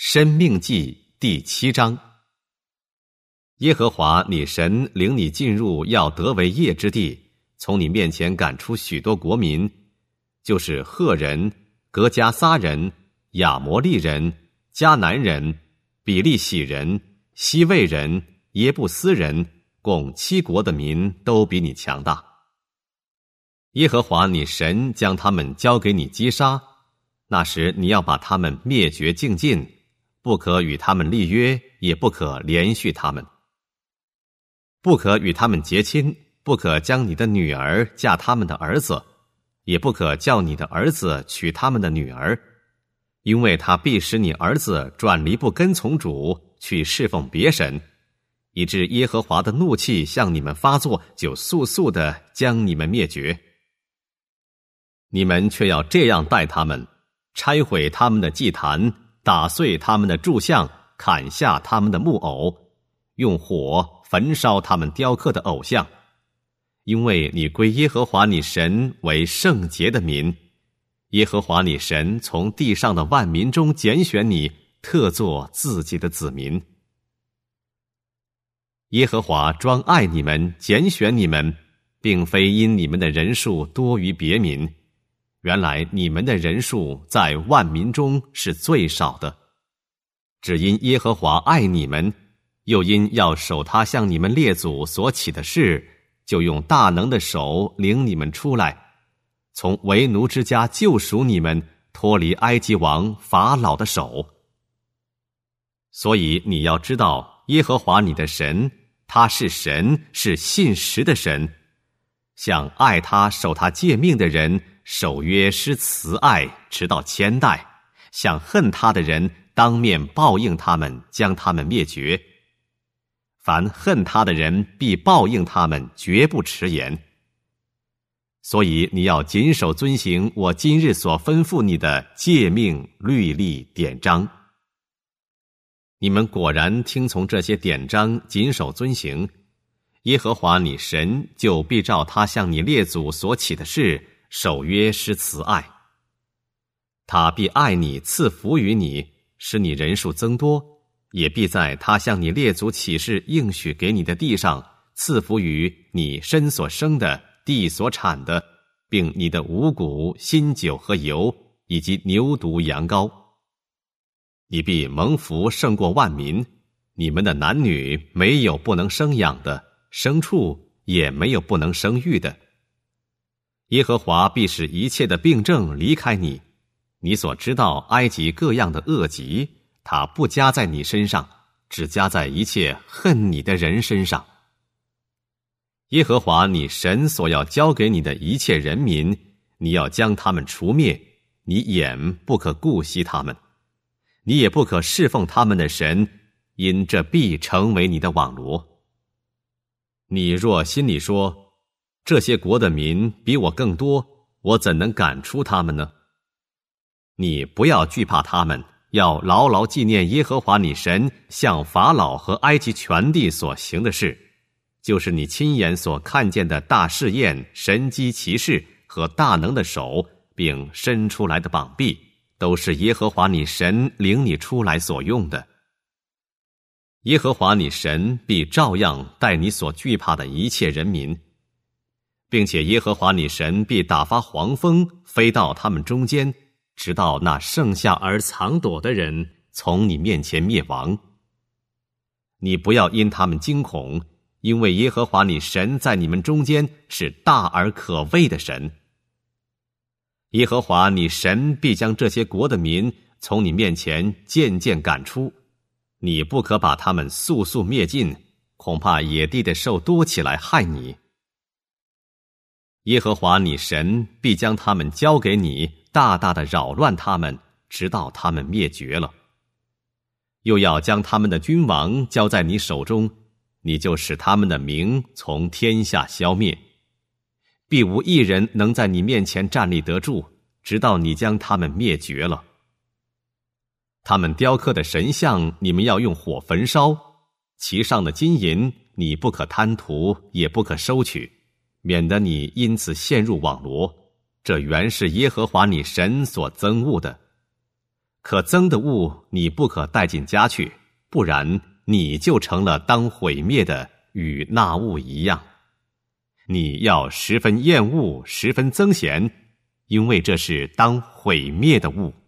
申命记第7章。耶和华你神领你进入要得为业之地，从你面前赶出许多国民，就是赫人、革迦撒人、亚摩利人、迦南人、比利洗人、西魏人、耶布斯人，共7国的民都比你强大。耶和华你神将他们交给你击杀，那时你要把他们灭绝净尽，不可与他们立约，也不可连续他们，不可与他们结亲，不可将你的女儿嫁他们的儿子，也不可叫你的儿子娶他们的女儿，因为他必使你儿子转离不跟从主，去侍奉别神，以致耶和华的怒气向你们发作，就速速地将你们灭绝。你们却要这样待他们，拆毁他们的祭坛，打碎他们的柱像，砍下他们的木偶，用火焚烧他们雕刻的偶像。因为你归耶和华你神为圣洁的民，耶和华你神从地上的万民中拣选你，特作自己的子民。耶和华专爱你们，拣选你们，并非因你们的人数多于别民，原来你们的人数在万民中是最少的，只因耶和华爱你们，又因要守他向你们列祖所起的事，就用大能的手领你们出来，从为奴之家救赎你们，脱离埃及王法老的手。所以你要知道，耶和华你的神，他是神，是信实的神，向爱他守他诫命的人守约施慈爱，直到千代，向恨他的人当面报应他们，将他们灭绝。凡恨他的人必报应他们，绝不迟延。所以你要谨守遵行我今日所吩咐你的诫命、律例、典章。你们果然听从这些典章，谨守遵行，耶和华你神就必照他向你列祖所起的事守约施慈爱。他必爱你，赐福于你，使你人数增多，也必在他向你列祖起誓应许给你的地上赐福于你身所生的，地所产的，并你的五谷、新酒和油，以及牛犊羊羔。你必蒙福胜过万民，你们的男女没有不能生养的，牲畜也没有不能生育的。耶和华必使一切的病症离开你，你所知道埃及各样的恶疾，他不加在你身上，只加在一切恨你的人身上。耶和华你神所要交给你的一切人民，你要将他们除灭，你眼不可顾惜他们，你也不可侍奉他们的神，因这必成为你的网罗。你若心里说，这些国的民比我更多，我怎能赶出他们呢？你不要惧怕他们，要牢牢纪念耶和华你神向法老和埃及全地所行的事，就是你亲眼所看见的大试验、神机奇事和大能的手，并伸出来的膀臂，都是耶和华你神领你出来所用的。耶和华你神必照样待你所惧怕的一切人民，并且耶和华你神必打发黄蜂飞到他们中间，直到那剩下而藏躲的人从你面前灭亡。你不要因他们惊恐，因为耶和华你神在你们中间是大而可畏的神。耶和华你神必将这些国的民从你面前渐渐赶出，你不可把他们速速灭尽，恐怕野地的兽多起来害你。耶和华你神必将他们交给你，大大的扰乱他们，直到他们灭绝了。又要将他们的君王交在你手中，你就使他们的名从天下消灭，必无一人能在你面前站立得住，直到你将他们灭绝了。他们雕刻的神像，你们要用火焚烧，其上的金银你不可贪图，也不可收取，免得你因此陷入网罗，这原是耶和华你神所憎恶的。 可憎的物你不可带进家去，不然你就成了当毁灭的，与那物一样。你要十分厌恶，十分憎嫌，因为这是当毁灭的物。